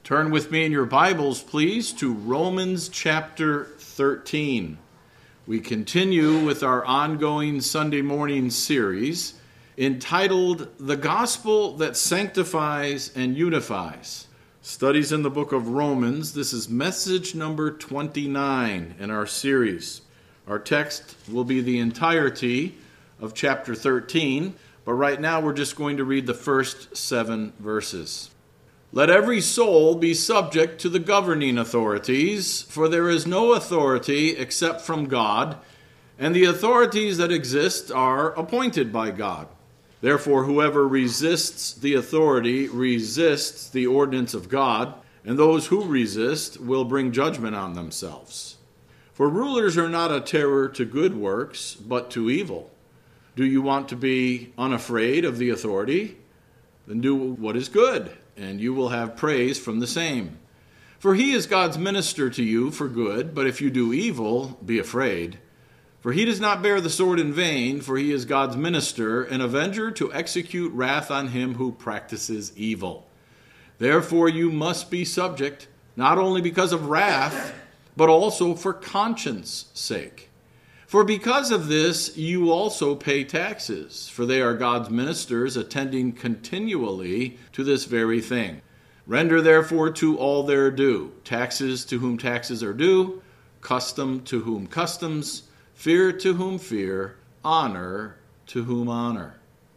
Turn with me in your Bibles, please, to Romans chapter 13. We continue with our ongoing Sunday morning series entitled The Gospel That Sanctifies and Unifies. Studies in the book of Romans. This is message number 29 in our series. Our text will be the entirety of chapter 13, but right now we're just going to read the first 7 verses. Let every soul be subject to the governing authorities, for there is no authority except from God, and the authorities that exist are appointed by God. Therefore, whoever resists the authority resists the ordinance of God, and those who resist will bring judgment on themselves. For rulers are not a terror to good works, but to evil. Do you want to be unafraid of the authority? Then do what is good, and you will have praise from the same. For he is God's minister to you for good, but if you do evil, be afraid. For he does not bear the sword in vain, for he is God's minister, an avenger to execute wrath on him who practices evil. Therefore you must be subject, not only because of wrath, but also for conscience' sake. For because of this you also pay taxes, for they are God's ministers attending continually to this very thing. Render therefore to all their due, taxes to whom taxes are due, custom to whom customs, fear to whom fear, honor to whom honor.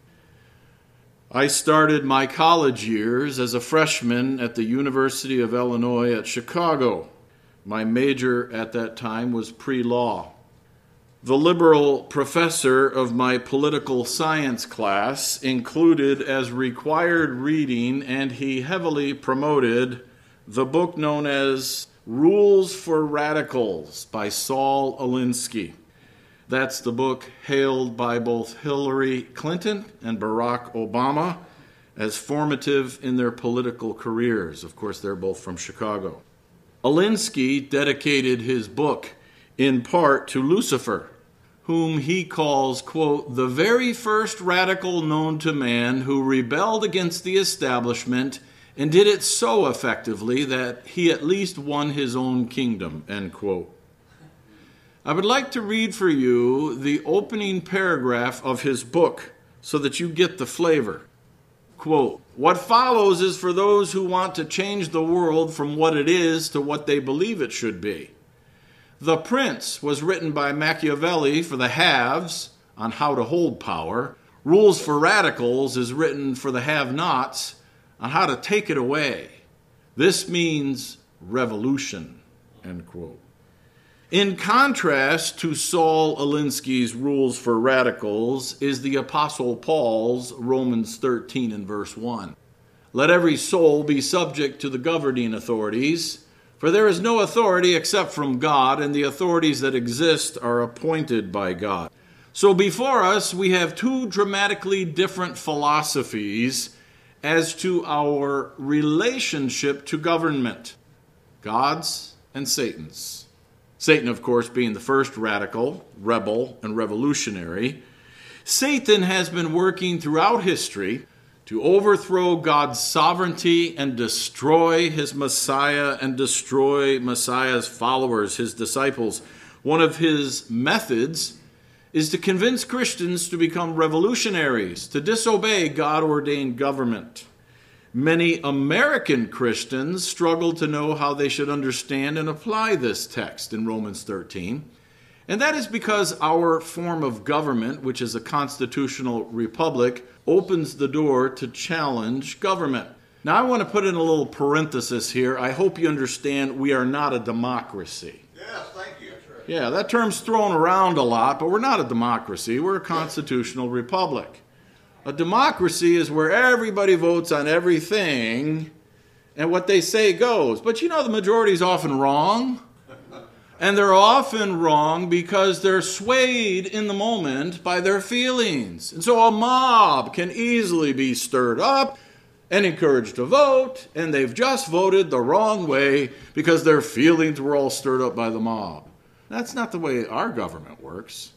I started my college years as a freshman at the University of Illinois at Chicago. My major at that time was pre-law. The liberal professor of my political science class included as required reading, and he heavily promoted, the book known as Rules for Radicals by Saul Alinsky. That's the book hailed by both Hillary Clinton and Barack Obama as formative in their political careers. Of course, they're both from Chicago. Alinsky dedicated his book in part to Lucifer, whom he calls, quote, the very first radical known to man who rebelled against the establishment and did it so effectively that he at least won his own kingdom, end quote. I would like to read for you the opening paragraph of his book so that you get the flavor. Quote, what follows is for those who want to change the world from what it is to what they believe it should be. The Prince was written by Machiavelli for the haves on how to hold power. Rules for Radicals is written for the have-nots on how to take it away. This means revolution, end quote. In contrast to Saul Alinsky's Rules for Radicals is the Apostle Paul's Romans 13 and verse 1. Let every soul be subject to the governing authorities, for there is no authority except from God, and the authorities that exist are appointed by God. So before us, we have two dramatically different philosophies as to our relationship to government, God's and Satan's. Satan, of course, being the first radical, rebel, and revolutionary. Satan has been working throughout history to overthrow God's sovereignty and destroy his Messiah and destroy Messiah's followers, his disciples. One of his methods is to convince Christians to become revolutionaries, to disobey God-ordained government. Many American Christians struggle to know how they should understand and apply this text in Romans 13. And that is because our form of government, which is a constitutional republic, opens the door to challenge government. Now, I want to put in a little parenthesis here. I hope you understand we are not a democracy. Yes, thank you. Yeah, that term's thrown around a lot, but we're not a democracy. We're a constitutional republic. A democracy is where everybody votes on everything, and what they say goes. But you know, the majority is often wrong. And they're often wrong because they're swayed in the moment by their feelings. And so a mob can easily be stirred up and encouraged to vote, and they've just voted the wrong way because their feelings were all stirred up by the mob. That's not the way our government works.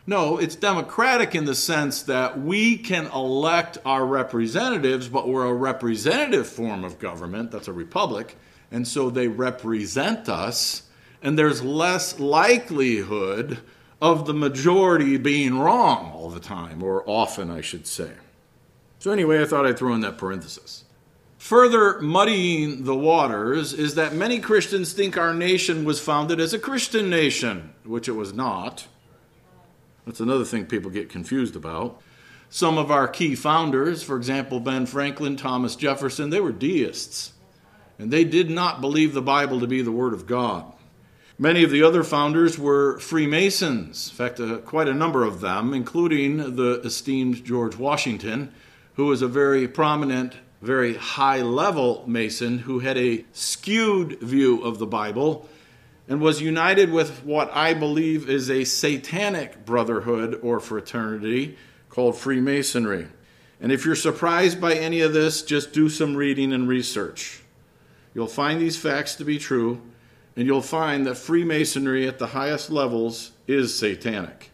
No, it's democratic in the sense that we can elect our representatives, but we're a representative form of government. That's a republic. And so they represent us, and there's less likelihood of the majority being wrong all the time, or often, I should say. So anyway, I thought I'd throw in that parenthesis. Further muddying the waters is that many Christians think our nation was founded as a Christian nation, which it was not. That's another thing people get confused about. Some of our key founders, for example, Ben Franklin, Thomas Jefferson, they were deists, and they did not believe the Bible to be the Word of God. Many of the other founders were Freemasons, in fact, quite a number of them, including the esteemed George Washington, who was a very prominent, very high-level Mason who had a skewed view of the Bible and was united with what I believe is a satanic brotherhood or fraternity called Freemasonry. And if you're surprised by any of this, just do some reading and research. You'll find these facts to be true, and you'll find that Freemasonry at the highest levels is satanic.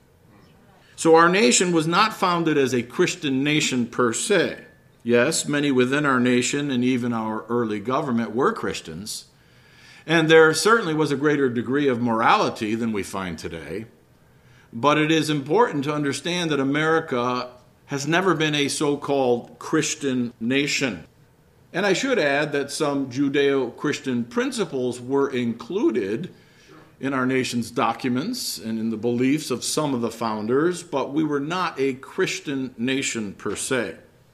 So our nation was not founded as a Christian nation per se. Yes, many within our nation and even our early government were Christians, and there certainly was a greater degree of morality than we find today. But it is important to understand that America has never been a so-called Christian nation. And I should add that some Judeo-Christian principles were included in our nation's documents and in the beliefs of some of the founders, but we were not a Christian nation per se.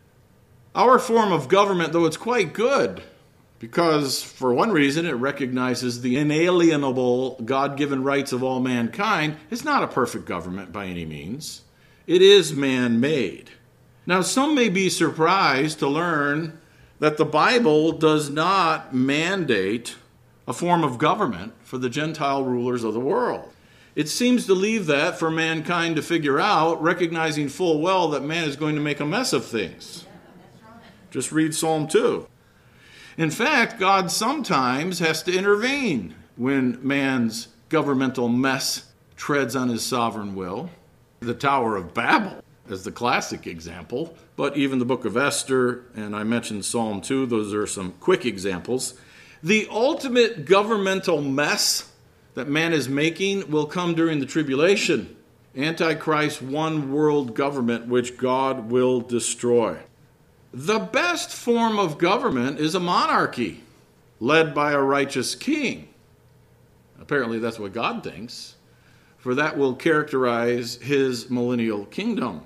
Our form of government, though it's quite good, because for one reason it recognizes the inalienable God-given rights of all mankind, it's not a perfect government by any means. It is man-made. Now, some may be surprised to learn that the Bible does not mandate a form of government for the Gentile rulers of the world. It seems to leave that for mankind to figure out, recognizing full well that man is going to make a mess of things. Just read Psalm 2. In fact, God sometimes has to intervene when man's governmental mess treads on his sovereign will. The Tower of Babel is the classic example, but even the book of Esther, and I mentioned Psalm 2, those are some quick examples. The ultimate governmental mess that man is making will come during the tribulation. Antichrist's one world government which God will destroy. The best form of government is a monarchy led by a righteous king. Apparently that's what God thinks, for that will characterize his millennial kingdom.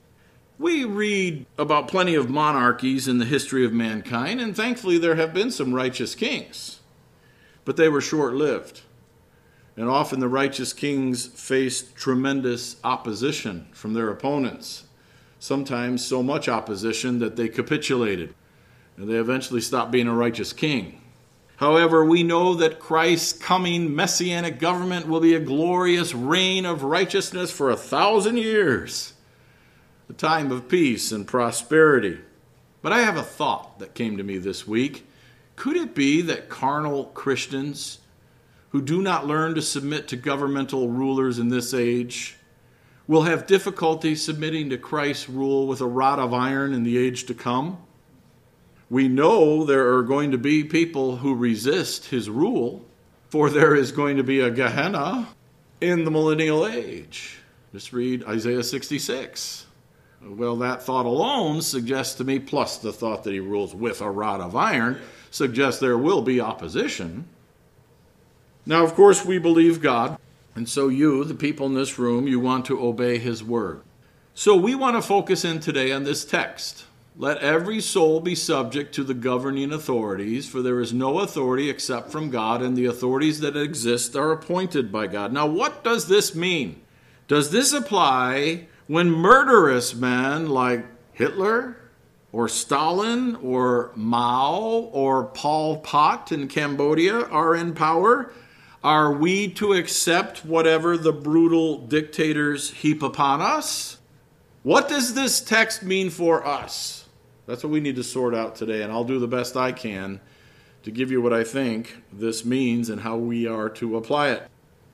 We read about plenty of monarchies in the history of mankind, and thankfully there have been some righteous kings, but they were short-lived. And often the righteous kings faced tremendous opposition from their opponents, sometimes so much opposition that they capitulated, and they eventually stopped being a righteous king. However, we know that Christ's coming messianic government will be a glorious reign of righteousness for 1,000 years. A time of peace and prosperity. But I have a thought that came to me this week. Could it be that carnal Christians who do not learn to submit to governmental rulers in this age will have difficulty submitting to Christ's rule with a rod of iron in the age to come? We know there are going to be people who resist his rule, for there is going to be a Gehenna in the millennial age. Just read Isaiah 66. Well, that thought alone suggests to me, plus the thought that he rules with a rod of iron, suggests there will be opposition. Now, of course, we believe God, and so you, the people in this room, you want to obey his word. So we want to focus in today on this text. Let every soul be subject to the governing authorities, for there is no authority except from God, and the authorities that exist are appointed by God. Now, what does this mean? Does this apply when murderous men like Hitler or Stalin or Mao or Pol Pot in Cambodia are in power? Are we to accept whatever the brutal dictators heap upon us? What does this text mean for us? That's what we need to sort out today, and I'll do the best I can to give you what I think this means and how we are to apply it.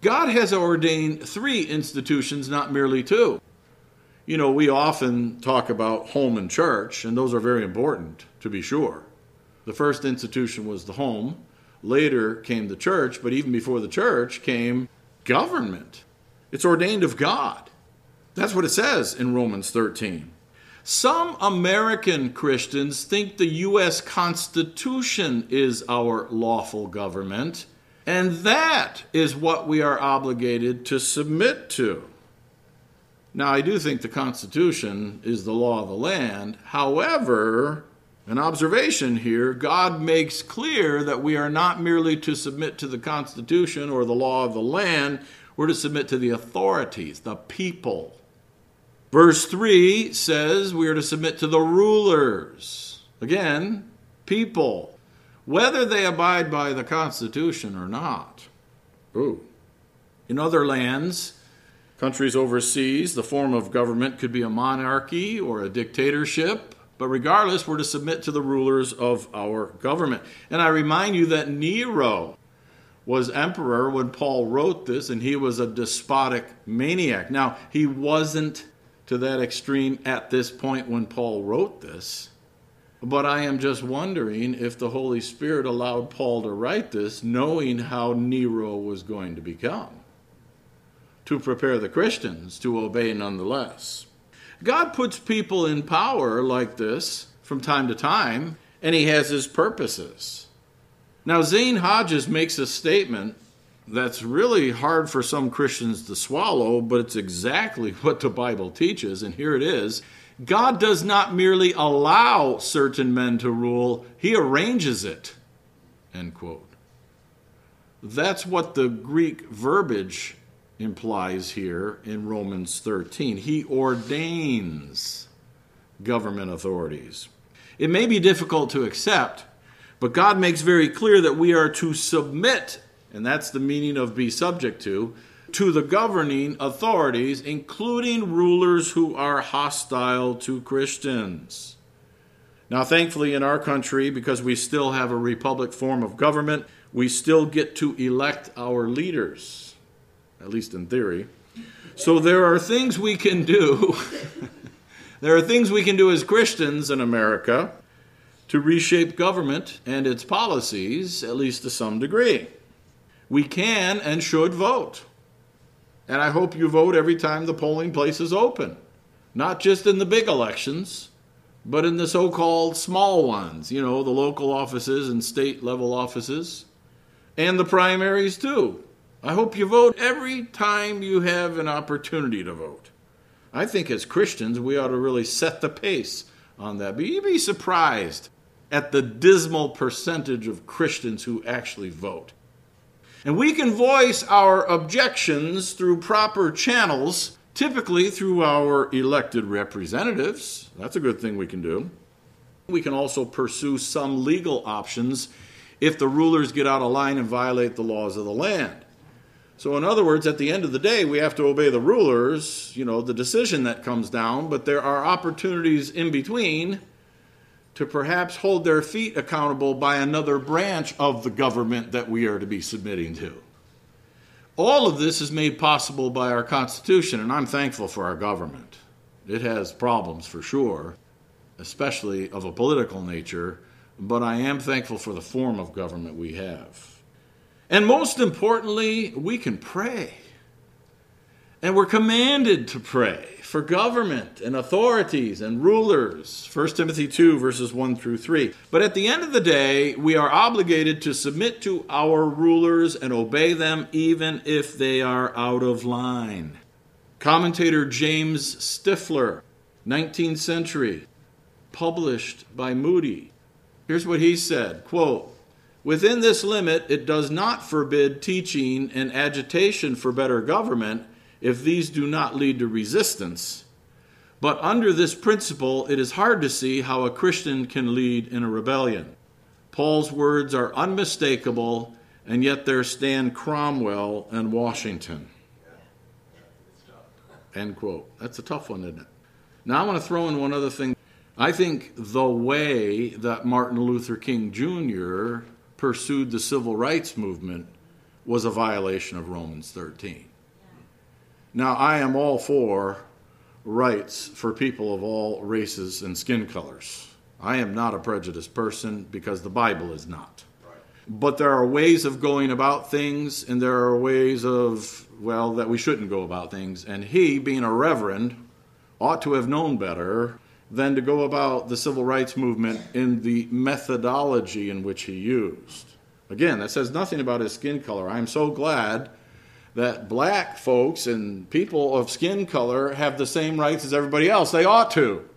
God has ordained 3 institutions, not merely 2. You know, we often talk about home and church, and those are very important, to be sure. The first institution was the home. Later came the church, but even before the church came government. It's ordained of God. That's what it says in Romans 13. Some American Christians think the U.S. Constitution is our lawful government, and that is what we are obligated to submit to. Now, I do think the Constitution is the law of the land. However, an observation here, God makes clear that we are not merely to submit to the Constitution or the law of the land, we're to submit to the authorities, the people. Verse 3 says we are to submit to the rulers. Again, people, whether they abide by the Constitution or not. Ooh. In other lands, countries overseas, the form of government could be a monarchy or a dictatorship. But regardless, we're to submit to the rulers of our government. And I remind you that Nero was emperor when Paul wrote this, and he was a despotic maniac. Now, he wasn't to that extreme at this point when Paul wrote this. But I am just wondering if the Holy Spirit allowed Paul to write this, knowing how Nero was going to become, to prepare the Christians to obey nonetheless. God puts people in power like this from time to time, and he has his purposes. Now, Zane Hodges makes a statement that's really hard for some Christians to swallow, but it's exactly what the Bible teaches, and here it is. God does not merely allow certain men to rule, he arranges it, end quote. That's what the Greek verbiage implies here in Romans 13. He ordains government authorities. It may be difficult to accept, but God makes very clear that we are to submit, and that's the meaning of be subject to the governing authorities, including rulers who are hostile to Christians. Now, thankfully, in our country, because we still have a republic form of government, we still get to elect our leaders. At least in theory. So there are things we can do. There are things we can do as Christians in America to reshape government and its policies, at least to some degree. We can and should vote. And I hope you vote every time the polling place is open. Not just in the big elections, but in the so-called small ones, the local offices and state level offices, and the primaries too. I hope you vote every time you have an opportunity to vote. I think as Christians, we ought to really set the pace on that. But you'd be surprised at the dismal percentage of Christians who actually vote. And we can voice our objections through proper channels, typically through our elected representatives. That's a good thing we can do. We can also pursue some legal options if the rulers get out of line and violate the laws of the land. So in other words, at the end of the day, we have to obey the rulers, the decision that comes down, but there are opportunities in between to perhaps hold their feet accountable by another branch of the government that we are to be submitting to. All of this is made possible by our Constitution, and I'm thankful for our government. It has problems for sure, especially of a political nature, but I am thankful for the form of government we have. And most importantly, we can pray. And we're commanded to pray for government and authorities and rulers. 1 Timothy 2, verses 1 through 3. But at the end of the day, we are obligated to submit to our rulers and obey them even if they are out of line. Commentator James Stifler, 19th century, published by Moody. Here's what he said, quote, "Within this limit, it does not forbid teaching and agitation for better government if these do not lead to resistance. But under this principle, it is hard to see how a Christian can lead in a rebellion. Paul's words are unmistakable, and yet there stand Cromwell and Washington." End quote. That's a tough one, isn't it? Now I want to throw in one other thing. I think the way that Martin Luther King Jr. pursued the civil rights movement was a violation of Romans 13. Now, I am all for rights for people of all races and skin colors. I am not a prejudiced person because the Bible is not. But there are ways of going about things, and there are ways of, that we shouldn't go about things. And he, being a reverend, ought to have known better than to go about the civil rights movement in the methodology in which he used. Again, that says nothing about his skin color. I'm so glad that black folks and people of skin color have the same rights as everybody else. They ought to.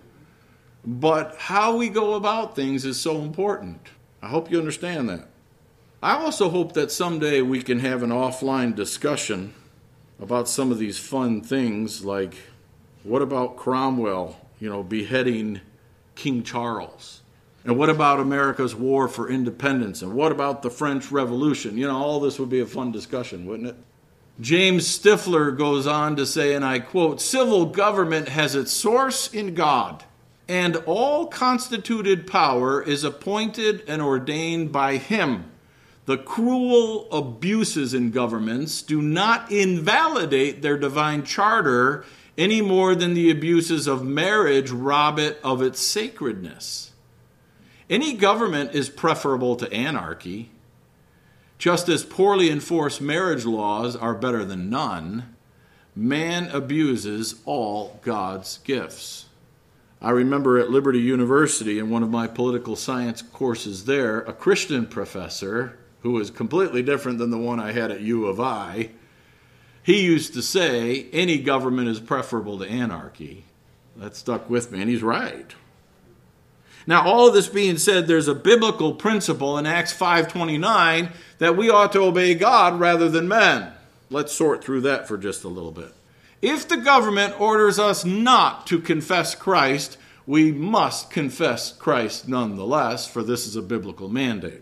But how we go about things is so important. I hope you understand that. I also hope that someday we can have an offline discussion about some of these fun things, like what about Cromwell, beheading King Charles? And what about America's war for independence? And what about the French Revolution? All this would be a fun discussion, wouldn't it? James Stifler goes on to say, and I quote, "Civil government has its source in God, and all constituted power is appointed and ordained by him. The cruel abuses in governments do not invalidate their divine charter any more than the abuses of marriage rob it of its sacredness. Any government is preferable to anarchy. Just as poorly enforced marriage laws are better than none, man abuses all God's gifts." I remember at Liberty University, in one of my political science courses there, a Christian professor, who was completely different than the one I had at U of I, he used to say, any government is preferable to anarchy. That stuck with me, and he's right. Now, all of this being said, there's a biblical principle in Acts 5:29 that we ought to obey God rather than men. Let's sort through that for just a little bit. If the government orders us not to confess Christ, we must confess Christ nonetheless, for this is a biblical mandate.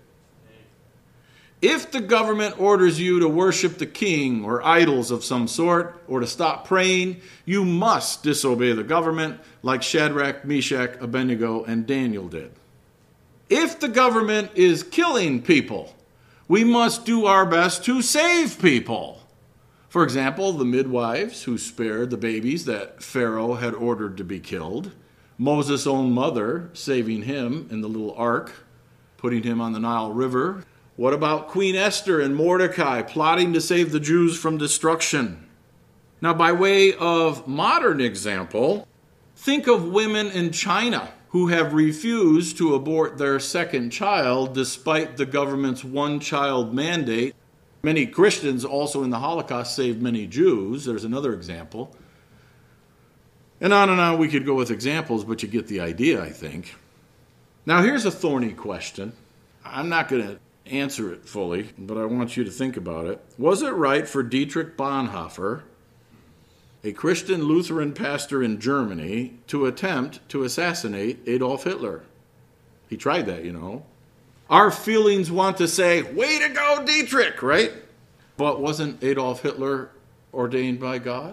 If the government orders you to worship the king or idols of some sort, or to stop praying, you must disobey the government like Shadrach, Meshach, Abednego, and Daniel did. If the government is killing people, we must do our best to save people. For example, the midwives who spared the babies that Pharaoh had ordered to be killed, Moses' own mother saving him in the little ark, putting him on the Nile River. What about Queen Esther and Mordecai plotting to save the Jews from destruction? Now, by way of modern example, think of women in China who have refused to abort their second child despite the government's one-child mandate. Many Christians also in the Holocaust saved many Jews. There's another example. And on we could go with examples, but you get the idea, I think. Now, here's a thorny question. I'm not going to answer it fully, but I want you to think about it. Was it right for Dietrich Bonhoeffer, a Christian Lutheran pastor in Germany, to attempt to assassinate Adolf Hitler? He tried that, Our feelings want to say, way to go, Dietrich, right? But wasn't Adolf Hitler ordained by God?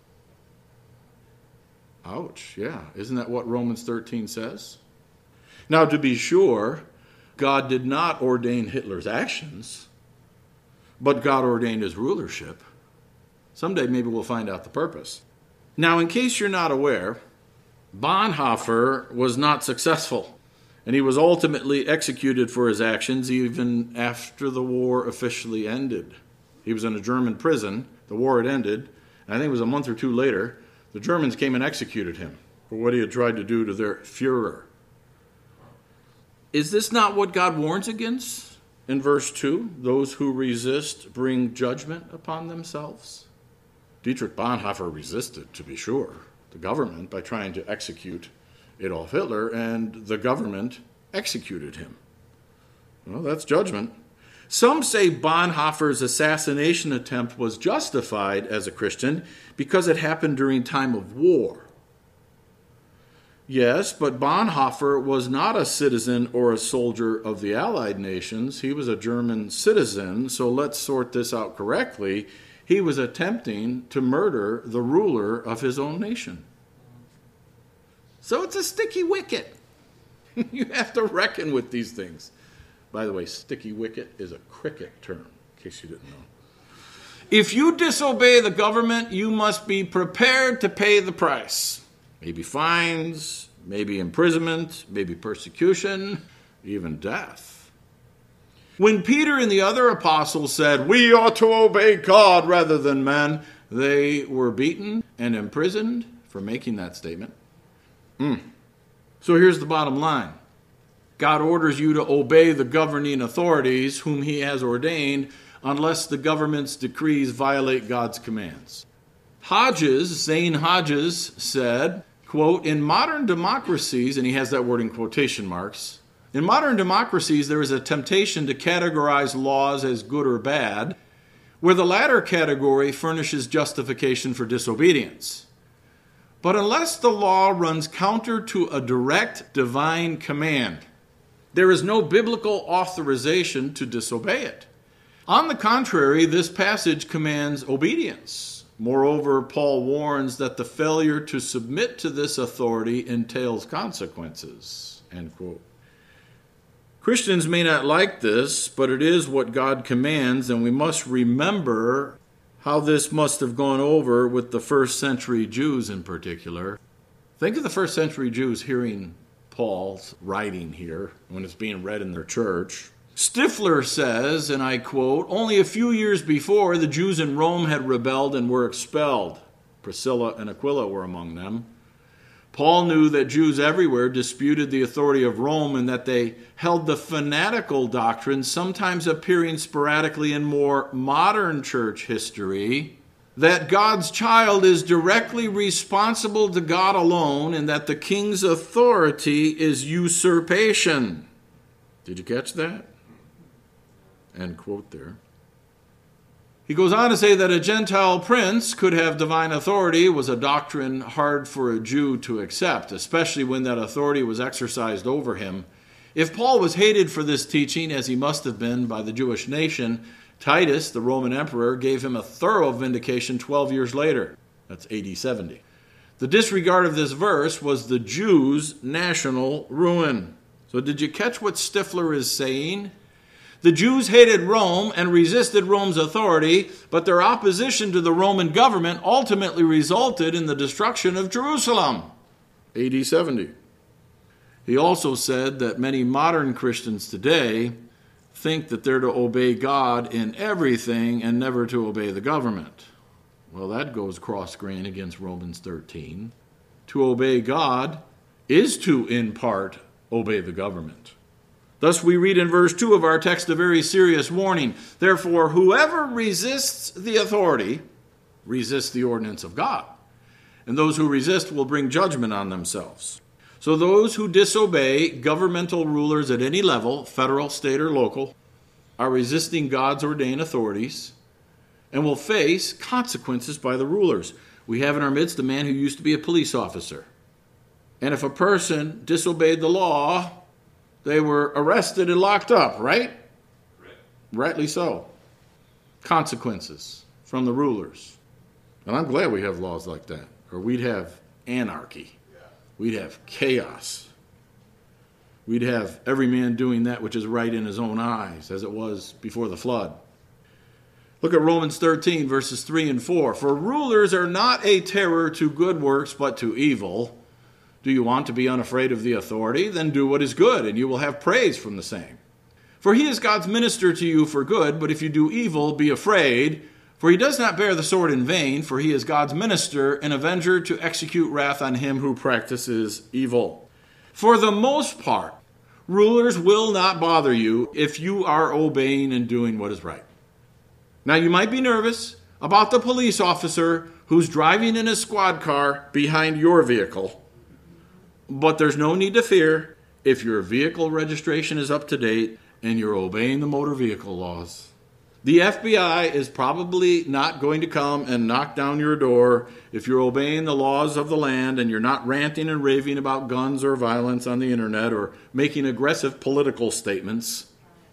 Ouch, yeah. Isn't that what Romans 13 says? Now, to be sure, God did not ordain Hitler's actions, but God ordained his rulership. Someday maybe we'll find out the purpose. Now, in case you're not aware, Bonhoeffer was not successful, and he was ultimately executed for his actions even after the war officially ended. He was in a German prison. The war had ended, and I think it was a month or two later, the Germans came and executed him for what he had tried to do to their Führer. Is this not what God warns against in verse 2? Those who resist bring judgment upon themselves. Dietrich Bonhoeffer resisted, to be sure, the government by trying to execute Adolf Hitler, and the government executed him. Well, that's judgment. Some say Bonhoeffer's assassination attempt was justified as a Christian because it happened during time of war. Yes, but Bonhoeffer was not a citizen or a soldier of the Allied nations. He was a German citizen, so let's sort this out correctly. He was attempting to murder the ruler of his own nation. So it's a sticky wicket. You have to reckon with these things. By the way, sticky wicket is a cricket term, case you didn't know. If you disobey the government, you must be prepared to pay the price. Maybe fines, maybe imprisonment, maybe persecution, even death. When Peter and the other apostles said, we ought to obey God rather than men, they were beaten and imprisoned for making that statement. So here's the bottom line. God orders you to obey the governing authorities whom he has ordained unless the government's decrees violate God's commands. Zane Hodges said, quote, in modern democracies, and he has that word in quotation marks, in modern democracies there is a temptation to categorize laws as good or bad, where the latter category furnishes justification for disobedience. But unless the law runs counter to a direct divine command, there is no biblical authorization to disobey it. On the contrary, this passage commands obedience. Moreover, Paul warns that the failure to submit to this authority entails consequences. End quote. Christians may not like this, but it is what God commands, and we must remember how this must have gone over with the first century Jews in particular. Think of the first century Jews hearing Paul's writing here when it's being read in their church. Stifler says, and I quote, only a few years before, the Jews in Rome had rebelled and were expelled. Priscilla and Aquila were among them. Paul knew that Jews everywhere disputed the authority of Rome and that they held the fanatical doctrine, sometimes appearing sporadically in more modern church history, that God's child is directly responsible to God alone and that the king's authority is usurpation. Did you catch that? End quote there. He goes on to say that a Gentile prince could have divine authority was a doctrine hard for a Jew to accept, especially when that authority was exercised over him. If Paul was hated for this teaching, as he must have been by the Jewish nation, Titus, the Roman emperor, gave him a thorough vindication 12 years later. That's AD 70. The disregard of this verse was the Jews' national ruin. So did you catch what Stifler is saying? The Jews hated Rome and resisted Rome's authority, but their opposition to the Roman government ultimately resulted in the destruction of Jerusalem. AD 70. He also said that many modern Christians today think that they're to obey God in everything and never to obey the government. Well, that goes cross-grain against Romans 13. To obey God is to, in part, obey the government. Thus we read in verse 2 of our text a very serious warning. Therefore, whoever resists the authority resists the ordinance of God, and those who resist will bring judgment on themselves. So those who disobey governmental rulers at any level, federal, state, or local, are resisting God's ordained authorities and will face consequences by the rulers. We have in our midst a man who used to be a police officer. And if a person disobeyed the law, they were arrested and locked up, right? Rightly so. Consequences from the rulers. And I'm glad we have laws like that, or we'd have anarchy. We'd have chaos. We'd have every man doing that which is right in his own eyes, as it was before the flood. Look at Romans 13, verses 3 and 4. For rulers are not a terror to good works, but to evil. Do you want to be unafraid of the authority? Then do what is good, and you will have praise from the same. For he is God's minister to you for good, but if you do evil, be afraid. For he does not bear the sword in vain, for he is God's minister, an avenger to execute wrath on him who practices evil. For the most part, rulers will not bother you if you are obeying and doing what is right. Now you might be nervous about the police officer who's driving in his squad car behind your vehicle. But there's no need to fear if your vehicle registration is up to date and you're obeying the motor vehicle laws. The FBI is probably not going to come and knock down your door if you're obeying the laws of the land and you're not ranting and raving about guns or violence on the internet or making aggressive political statements.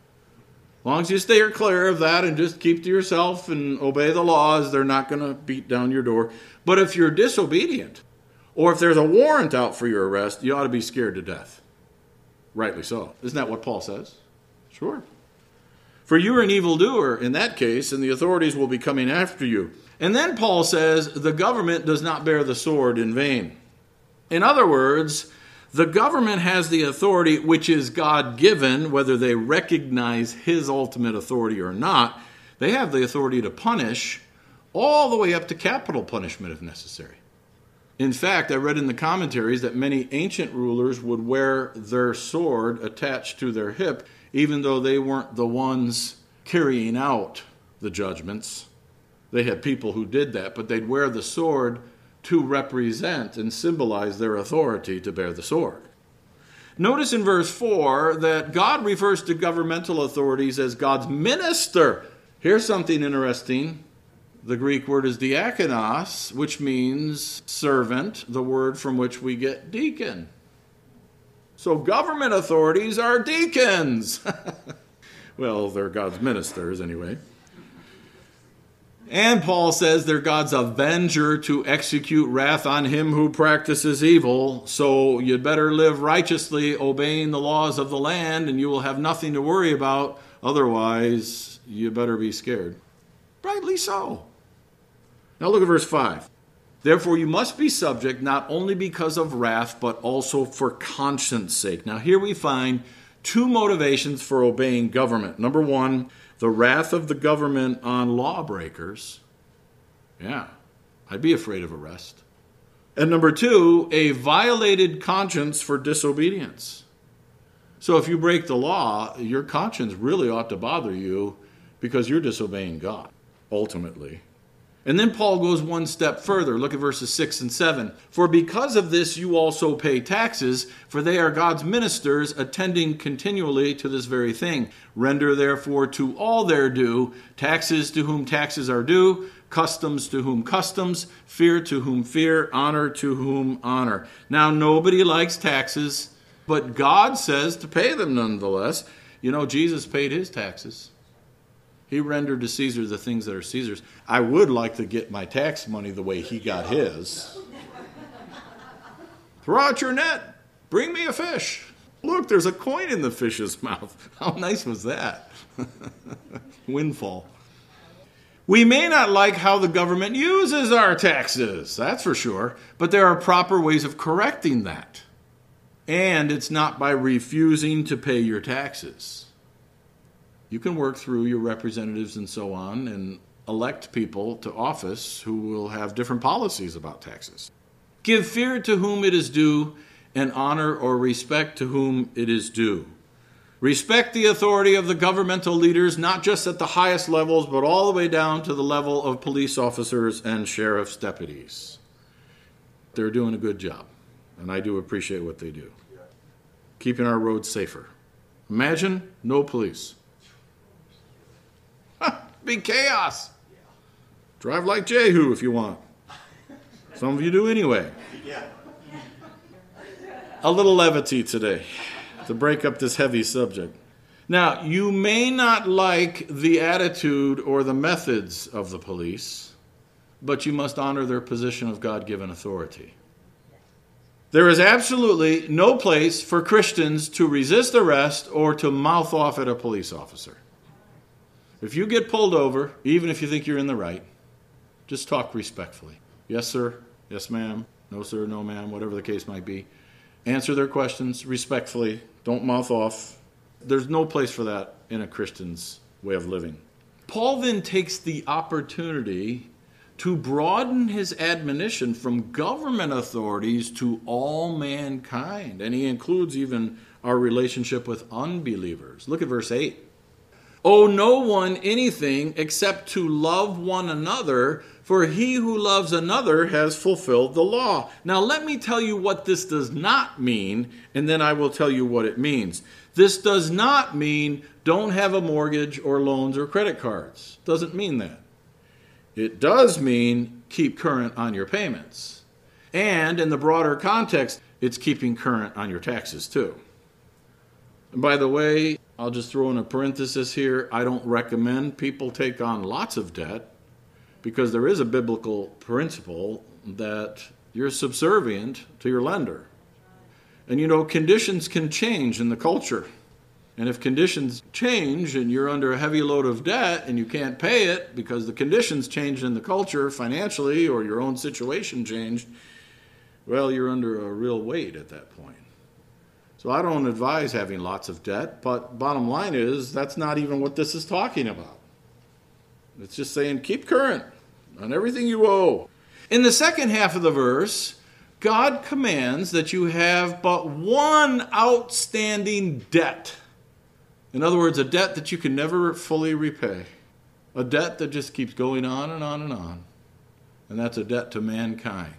As long as you stay clear of that and just keep to yourself and obey the laws, they're not going to beat down your door. But if you're disobedient, or if there's a warrant out for your arrest, you ought to be scared to death. Rightly so. Isn't that what Paul says? Sure. For you are an evildoer in that case, and the authorities will be coming after you. And then Paul says, the government does not bear the sword in vain. In other words, the government has the authority which is God-given, whether they recognize his ultimate authority or not. They have the authority to punish, all the way up to capital punishment if necessary. In fact, I read in the commentaries that many ancient rulers would wear their sword attached to their hip, even though they weren't the ones carrying out the judgments. They had people who did that, but they'd wear the sword to represent and symbolize their authority to bear the sword. Notice in verse 4 that God refers to governmental authorities as God's minister. Here's something interesting. The Greek word is diakonos, which means servant, the word from which we get deacon. So government authorities are deacons. Well, they're God's ministers anyway. And Paul says they're God's avenger to execute wrath on him who practices evil. So you'd better live righteously, obeying the laws of the land, and you will have nothing to worry about. Otherwise, you better be scared. Rightly so. Now look at verse 5. Therefore you must be subject not only because of wrath, but also for conscience sake. Now here we find two motivations for obeying government. Number one, the wrath of the government on lawbreakers. Yeah, I'd be afraid of arrest. And number two, a violated conscience for disobedience. So if you break the law, your conscience really ought to bother you because you're disobeying God, ultimately. And then Paul goes one step further. Look at verses 6 and 7. For because of this you also pay taxes, for they are God's ministers, attending continually to this very thing. Render therefore to all their due, taxes to whom taxes are due, customs to whom customs, fear to whom fear, honor to whom honor. Now nobody likes taxes, but God says to pay them nonetheless. You know, Jesus paid his taxes. He rendered to Caesar the things that are Caesar's. I would like to get my tax money the way he got his. Throw out your net. Bring me a fish. Look, there's a coin in the fish's mouth. How nice was that? Windfall. We may not like how the government uses our taxes, that's for sure, but there are proper ways of correcting that. And it's not by refusing to pay your taxes. You can work through your representatives and so on and elect people to office who will have different policies about taxes. Give fear to whom it is due, and honor or respect to whom it is due. Respect the authority of the governmental leaders, not just at the highest levels, but all the way down to the level of police officers and sheriff's deputies. They're doing a good job, and I do appreciate what they do. Keeping our roads safer. Imagine no police. Be chaos. Drive like Jehu if you want. Some of you do anyway. A little levity today to break up this heavy subject. Now, you may not like the attitude or the methods of the police, but you must honor their position of God-given authority. There is absolutely no place for Christians to resist arrest or to mouth off at a police officer. If you get pulled over, even if you think you're in the right, just talk respectfully. Yes, sir. Yes, ma'am. No, sir. No, ma'am. Whatever the case might be. Answer their questions respectfully. Don't mouth off. There's no place for that in a Christian's way of living. Paul then takes the opportunity to broaden his admonition from government authorities to all mankind. And he includes even our relationship with unbelievers. Look at verse 8. Owe no one anything except to love one another, for he who loves another has fulfilled the law. Now let me tell you what this does not mean, and then I will tell you what it means. This does not mean don't have a mortgage or loans or credit cards. Doesn't mean that. It does mean keep current on your payments. And in the broader context, it's keeping current on your taxes too. And by the way, I'll just throw in a parenthesis here. I don't recommend people take on lots of debt because there is a biblical principle that you're subservient to your lender. And you know, conditions can change in the culture. And if conditions change and you're under a heavy load of debt and you can't pay it because the conditions changed in the culture financially or your own situation changed, well, you're under a real weight at that point. So I don't advise having lots of debt, but bottom line is that's not even what this is talking about. It's just saying keep current on everything you owe. In the second half of the verse, God commands that you have but one outstanding debt. In other words, a debt that you can never fully repay. A debt that just keeps going on and on and on. And that's a debt to mankind.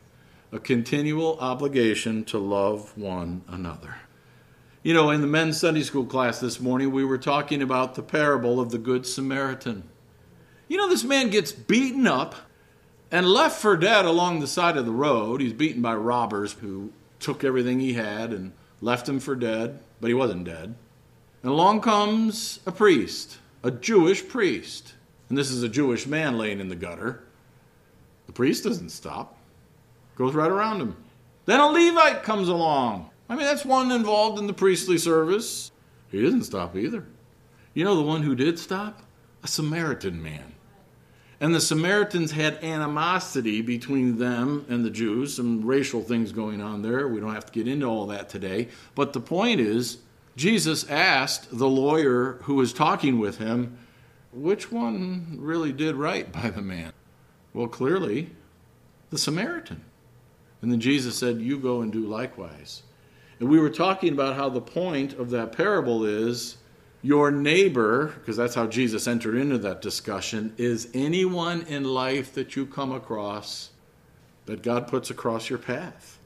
A continual obligation to love one another. You know, in the men's Sunday school class this morning, we were talking about the parable of the Good Samaritan. You know, this man gets beaten up and left for dead along the side of the road. He's beaten by robbers who took everything he had and left him for dead, but he wasn't dead. And along comes a priest, a Jewish priest. And this is a Jewish man laying in the gutter. The priest doesn't stop. Goes right around him. Then a Levite comes along. I mean, that's one involved in the priestly service. He doesn't stop either. You know the one who did stop? A Samaritan man. And the Samaritans had animosity between them and the Jews, some racial things going on there. We don't have to get into all that today. But the point is, Jesus asked the lawyer who was talking with him, which one really did right by the man? Well, clearly, the Samaritan. And then Jesus said, you go and do likewise. And we were talking about how the point of that parable is your neighbor, because that's how Jesus entered into that discussion, is anyone in life that you come across that God puts across your path.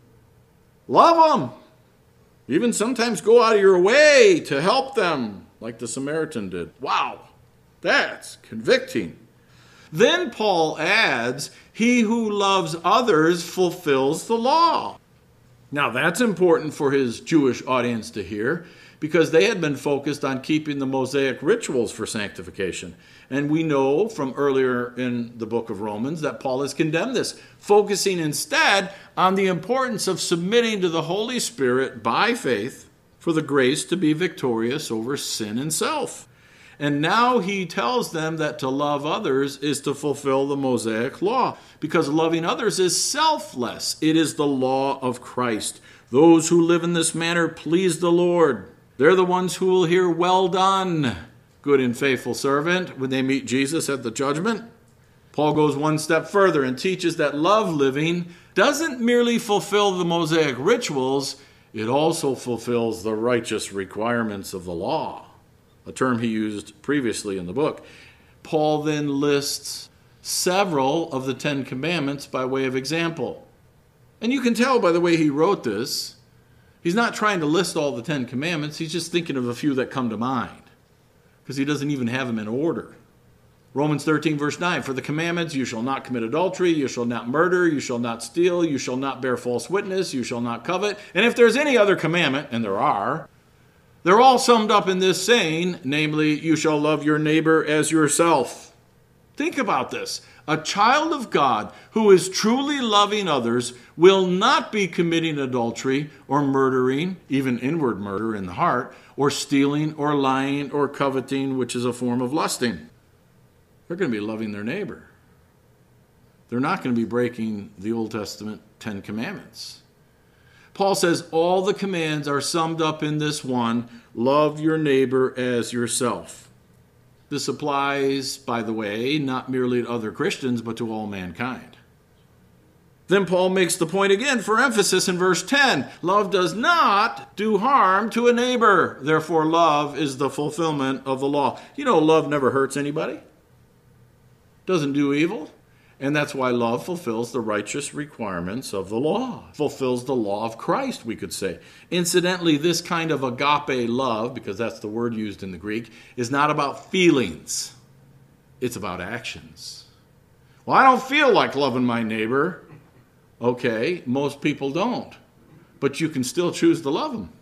Love them. Even sometimes go out of your way to help them, like the Samaritan did. Wow, that's convicting. Then Paul adds, he who loves others fulfills the law. Now that's important for his Jewish audience to hear, because they had been focused on keeping the Mosaic rituals for sanctification. And we know from earlier in the book of Romans that Paul has condemned this, focusing instead on the importance of submitting to the Holy Spirit by faith for the grace to be victorious over sin and self. And now he tells them that to love others is to fulfill the Mosaic law, because loving others is selfless. It is the law of Christ. Those who live in this manner please the Lord. They're the ones who will hear, well done, good and faithful servant, when they meet Jesus at the judgment. Paul goes one step further and teaches that love living doesn't merely fulfill the Mosaic rituals, it also fulfills the righteous requirements of the law, a term he used previously in the book. Paul then lists several of the 10 Commandments by way of example. And you can tell by the way he wrote this, he's not trying to list all the 10 Commandments, he's just thinking of a few that come to mind, because he doesn't even have them in order. Romans 13, verse 9, for the commandments, you shall not commit adultery, you shall not murder, you shall not steal, you shall not bear false witness, you shall not covet. And if there's any other commandment, and there are, they're all summed up in this saying, namely, you shall love your neighbor as yourself. Think about this. A child of God who is truly loving others will not be committing adultery or murdering, even inward murder in the heart, or stealing or lying or coveting, which is a form of lusting. They're going to be loving their neighbor. They're not going to be breaking the Old Testament 10 Commandments. Paul says all the commands are summed up in this one, love your neighbor as yourself. This applies, by the way, not merely to other Christians, but to all mankind. Then Paul makes the point again for emphasis in verse 10. Love does not do harm to a neighbor. Therefore, love is the fulfillment of the law. You know, love never hurts anybody. Doesn't do evil. And that's why love fulfills the righteous requirements of the law. Fulfills the law of Christ, we could say. Incidentally, this kind of agape love, because that's the word used in the Greek, is not about feelings. It's about actions. Well, I don't feel like loving my neighbor. Okay, most people don't. But you can still choose to love them.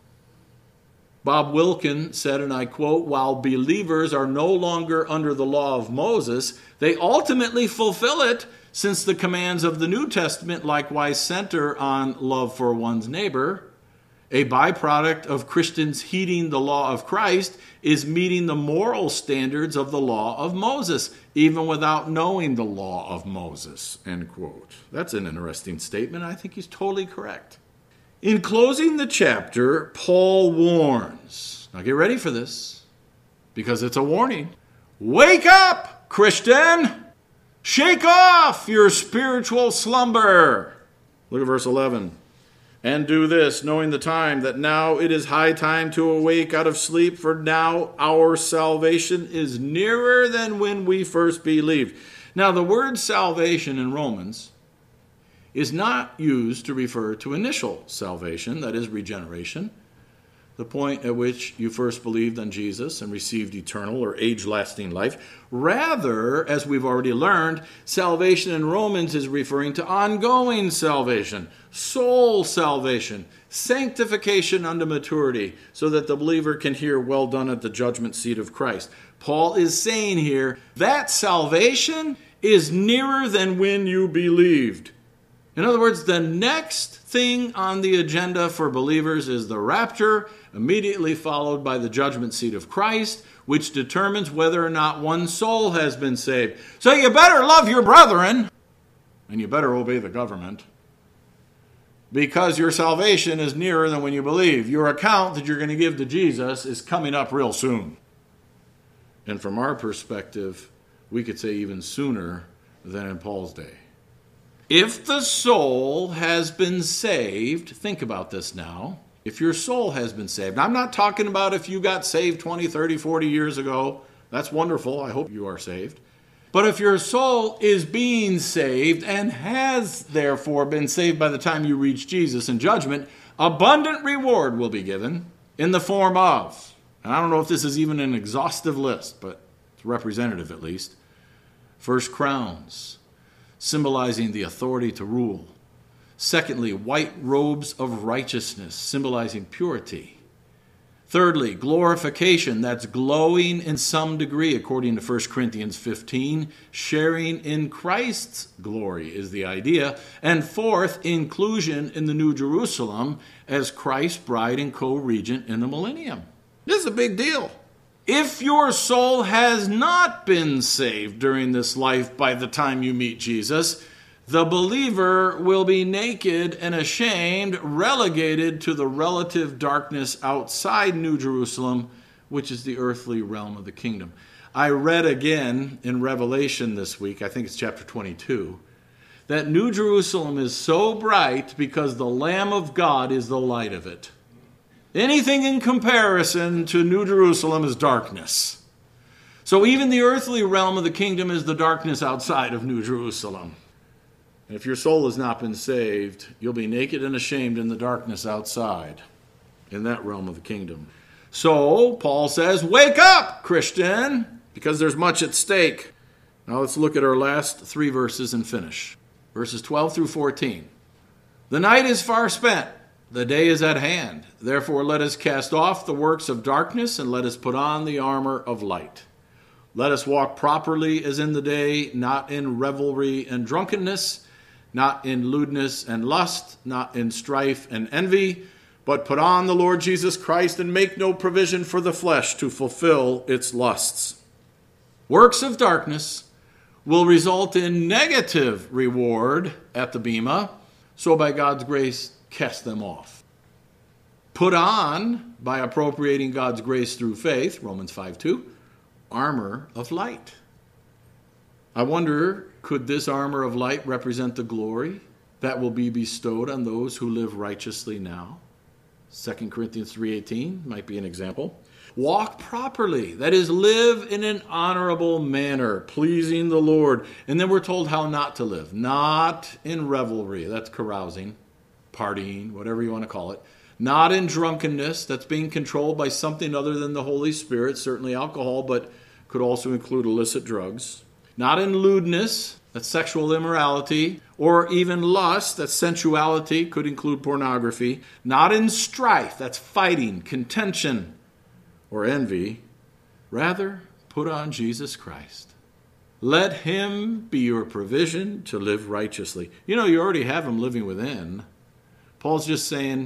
Bob Wilkin said, and I quote, while believers are no longer under the law of Moses, they ultimately fulfill it, since the commands of the New Testament likewise center on love for one's neighbor. A byproduct of Christians heeding the law of Christ is meeting the moral standards of the law of Moses, even without knowing the law of Moses, end quote. That's an interesting statement. I think he's totally correct. In closing the chapter, Paul warns. Now get ready for this, because it's a warning. Wake up, Christian! Shake off your spiritual slumber. Look at verse 11. And do this, knowing the time, that now it is high time to awake out of sleep, for now our salvation is nearer than when we first believed. Now, the word salvation in Romans is not used to refer to initial salvation, that is regeneration, the point at which you first believed on Jesus and received eternal or age-lasting life. Rather, as we've already learned, salvation in Romans is referring to ongoing salvation, soul salvation, sanctification unto maturity, so that the believer can hear, well done at the judgment seat of Christ. Paul is saying here that salvation is nearer than when you believed. In other words, the next thing on the agenda for believers is the rapture, immediately followed by the judgment seat of Christ, which determines whether or not one soul has been saved. So you better love your brethren, and you better obey the government, because your salvation is nearer than when you believe. Your account that you're going to give to Jesus is coming up real soon. And from our perspective, we could say even sooner than in Paul's day. If the soul has been saved, think about this now. If your soul has been saved, I'm not talking about if you got saved 20, 30, 40 years ago. That's wonderful. I hope you are saved. But if your soul is being saved and has therefore been saved by the time you reach Jesus in judgment, abundant reward will be given in the form of, and I don't know if this is even an exhaustive list, but it's representative at least, first, crowns, symbolizing the authority to rule. Secondly, white robes of righteousness, symbolizing purity. Thirdly, glorification, that's glowing in some degree, according to 1 Corinthians 15. Sharing in Christ's glory is the idea. And fourth, inclusion in the New Jerusalem as Christ's bride and co-regent in the millennium. This is a big deal. If your soul has not been saved during this life by the time you meet Jesus, the believer will be naked and ashamed, relegated to the relative darkness outside New Jerusalem, which is the earthly realm of the kingdom. I read again in Revelation this week, I think it's chapter 22, that New Jerusalem is so bright because the Lamb of God is the light of it. Anything in comparison to New Jerusalem is darkness. So even the earthly realm of the kingdom is the darkness outside of New Jerusalem. And if your soul has not been saved, you'll be naked and ashamed in the darkness outside, in that realm of the kingdom. So, Paul says, wake up, Christian, because there's much at stake. Now let's look at our last three verses and finish. Verses 12 through 14. The night is far spent. The day is at hand. Therefore, let us cast off the works of darkness and let us put on the armor of light. Let us walk properly as in the day, not in revelry and drunkenness, not in lewdness and lust, not in strife and envy, but put on the Lord Jesus Christ and make no provision for the flesh to fulfill its lusts. Works of darkness will result in negative reward at the bema, so by God's grace, cast them off. Put on, by appropriating God's grace through faith, Romans 5:2, armor of light. I wonder, could this armor of light represent the glory that will be bestowed on those who live righteously now? 2 Corinthians 3:18 might be an example. Walk properly, that is, live in an honorable manner, pleasing the Lord. And then we're told how not to live. Not in revelry, that's carousing, partying, whatever you want to call it. Not in drunkenness, that's being controlled by something other than the Holy Spirit, certainly alcohol, but could also include illicit drugs. Not in lewdness, that's sexual immorality, or even lust, that's sensuality, could include pornography. Not in strife, that's fighting, contention, or envy. Rather, put on Jesus Christ. Let him be your provision to live righteously. You know, you already have him living within. Paul's just saying,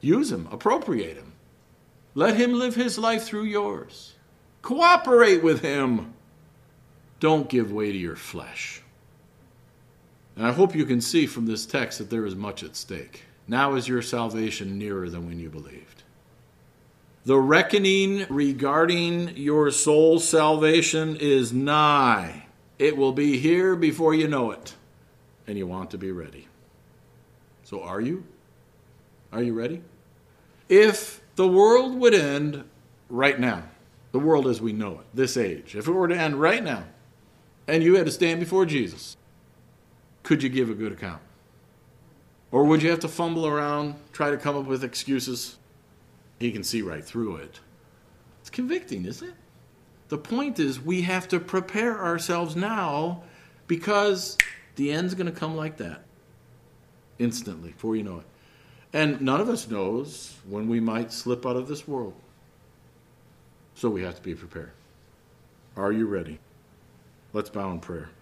Use him, appropriate him. Let him live his life through yours. Cooperate with him. Don't give way to your flesh. And I hope you can see from this text that there is much at stake. Now is your salvation nearer than when you believed. The reckoning regarding your soul's salvation is nigh. It will be here before you know it. And you want to be ready. So are you? Are you ready? If the world would end right now, the world as we know it, this age, if it were to end right now, and you had to stand before Jesus, could you give a good account? Or would you have to fumble around, try to come up with excuses? He can see right through it. It's convicting, isn't it? The point is we have to prepare ourselves now because the end's going to come like that. Instantly, before you know it. And none of us knows when we might slip out of this world. So we have to be prepared. Are you ready? Let's bow in prayer.